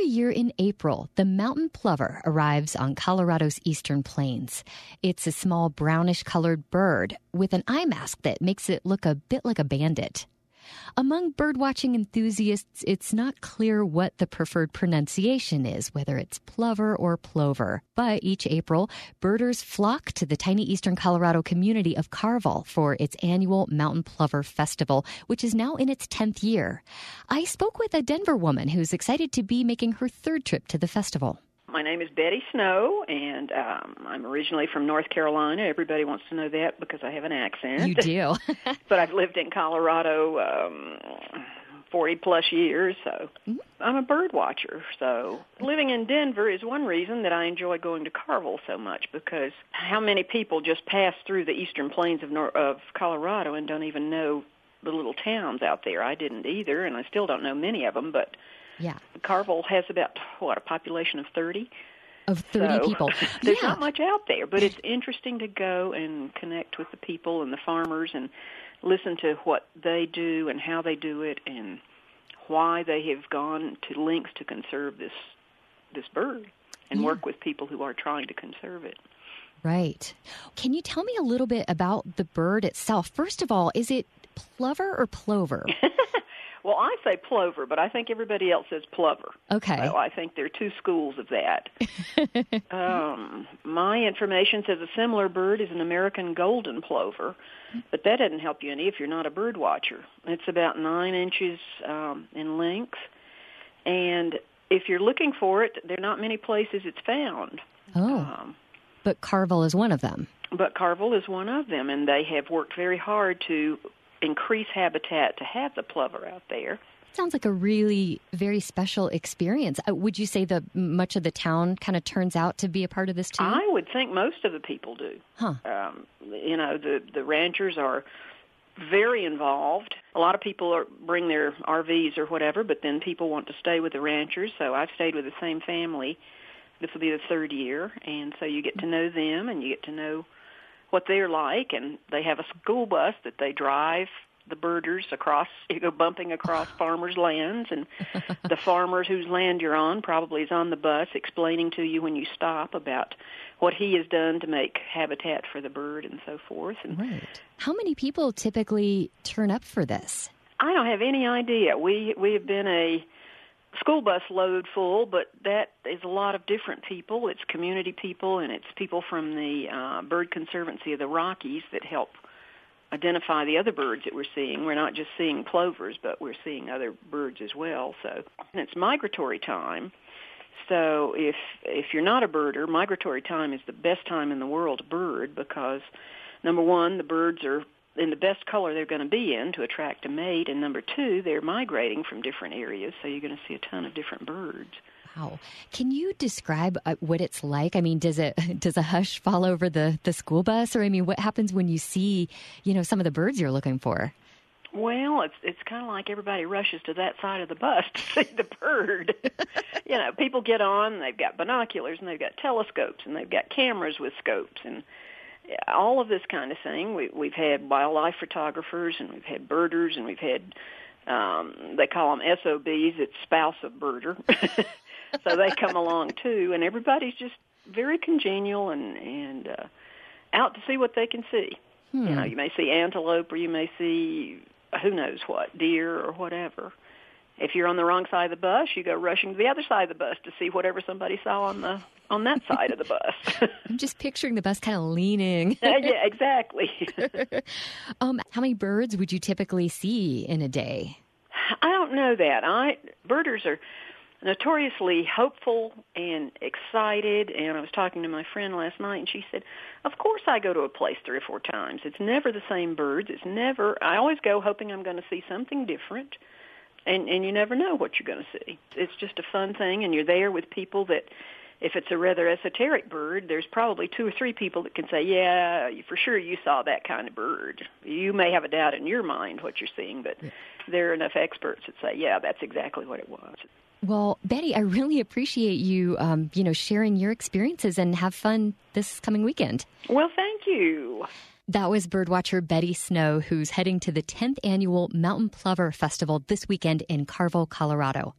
Every year in April, the mountain plover arrives on Colorado's eastern plains. It's a small brownish-colored bird with an eye mask that makes it look a bit like a bandit. Among birdwatching enthusiasts, it's not clear what the preferred pronunciation is, whether it's plover or plover. But each April, birders flock to the tiny eastern Colorado community of Carville for its annual Mountain Plover Festival, which is now in its 10th year. I spoke with a Denver woman who's excited to be making her third trip to the festival. My name is Betty Snow, and I'm originally from North Carolina. Everybody wants to know that because I have an accent. You do. But I've lived in Colorado 40-plus years, so I'm a bird watcher. So living in Denver is one reason that I enjoy going to Carville so much, because how many people just pass through the eastern plains of Colorado and don't even know the little towns out there? I didn't either, and I still don't know many of them, but... Yeah. Carville has about, a population of 30? Of 30 people. There's not much out there, but it's interesting to go and connect with the people and the farmers and listen to what they do and how they do it and why they have gone to lengths to conserve this bird and work with people who are trying to conserve it. Right. Can you tell me a little bit about the bird itself? First of all, is it plover or plover? Well, I say plover, but I think everybody else says plover. Okay. So I think there are two schools of that. My information says a similar bird is an American golden plover, but that doesn't help you any if you're not a bird watcher. It's about 9 inches in length, and if you're looking for it, there are not many places it's found. Oh, but Carville is one of them. But Carville is one of them, and they have worked very hard to increase habitat to have the plover out there. Sounds like a really very special experience. Would you say that much of the town kind of turns out to be a part of this too? I would think most of the people do. Huh. The ranchers are very involved. A lot of people bring their RVs or whatever, but then people want to stay with the ranchers, so I've stayed with the same family. This will be the third year, and so you get to know them and you get to know what they're like, and they have a school bus that they drive the birders across, bumping across farmers' lands, and the farmer whose land you're on probably is on the bus explaining to you when you stop about what he has done to make habitat for the bird and so forth. And right. How many people typically turn up for this? I don't have any idea. We have been a school bus load full, but that is a lot of different people. It's community people, and it's people from the Bird Conservancy of the Rockies that help identify the other birds that we're seeing. We're not just seeing plovers, but we're seeing other birds as well. So and it's migratory time. So if you're not a birder, migratory time is the best time in the world to bird because, number one, the birds are in the best color they're going to be in to attract a mate, and number two, they're migrating from different areas, so you're going to see a ton of different birds. Wow. Can you describe what it's like? I mean, does a hush fall over the school bus? Or, I mean, what happens when you see, some of the birds you're looking for? Well, it's kind of like everybody rushes to that side of the bus to see the bird. People get on, and they've got binoculars, and they've got telescopes, and they've got cameras with scopes, and all of this kind of thing. We've had wildlife photographers, and we've had birders, and we've had, they call them SOBs, it's spouse of birder. So they come along too, and everybody's just very congenial and out to see what they can see. You may see antelope, or you may see who knows what, deer or whatever. If you're on the wrong side of the bus, you go rushing to the other side of the bus to see whatever somebody saw on that side of the bus. I'm just picturing the bus kind of leaning. Yeah, exactly. How many birds would you typically see in a day? I don't know that. Birders are notoriously hopeful and excited, and I was talking to my friend last night, and she said, of course I go to a place 3 or 4 times. It's never the same birds. I always go hoping I'm going to see something different, and you never know what you're going to see. It's just a fun thing, and you're there with people that, if it's a rather esoteric bird, there's probably 2 or 3 people that can say, yeah, for sure you saw that kind of bird. You may have a doubt in your mind what you're seeing, but there are enough experts that say, yeah, that's exactly what it was. Well, Betty, I really appreciate you, sharing your experiences, and have fun this coming weekend. Well, thank you. That was birdwatcher Betty Snow, who's heading to the 10th annual Mountain Plover Festival this weekend in Carville, Colorado.